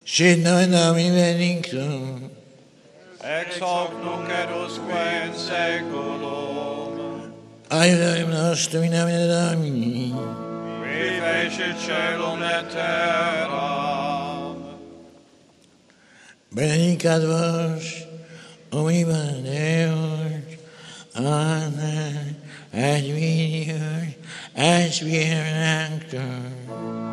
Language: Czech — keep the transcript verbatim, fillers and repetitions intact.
Sit nomen benedictum. Ex hoc nunc et usque in saeculum. Aiutorium nostrum in nomine Domini. Qui fecit caelum et terram. Benedicat vos, omnipotens Deus, Pater et Filius et Spiritus Sanctus.